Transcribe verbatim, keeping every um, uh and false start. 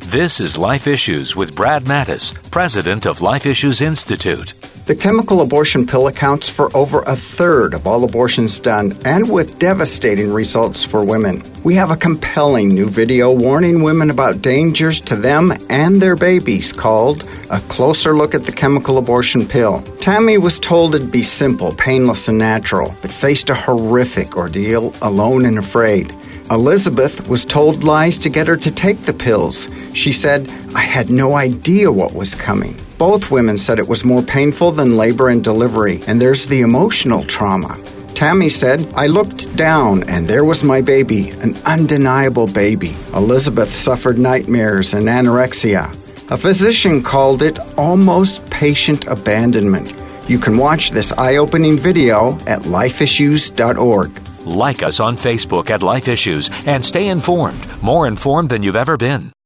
This is Life Issues with Brad Mattis, president of Life Issues Institute. The chemical abortion pill accounts for over a third of all abortions done, and with devastating results for women. We have a compelling new video warning women about dangers to them and their babies called A Closer Look at the Chemical Abortion Pill. Tammy was told it'd be simple, painless, and natural, but faced a horrific ordeal alone and afraid. Elizabeth was told lies to get her to take the pills. She said, "I had no idea what was coming." Both women said it was more painful than labor and delivery, and there's the emotional trauma. Tammy said, "I looked down, and there was my baby, an undeniable baby." Elizabeth suffered nightmares and anorexia. A physician called it almost patient abandonment. You can watch this eye-opening video at life issues dot org. Like us on Facebook at Life Issues and stay informed, more informed than you've ever been.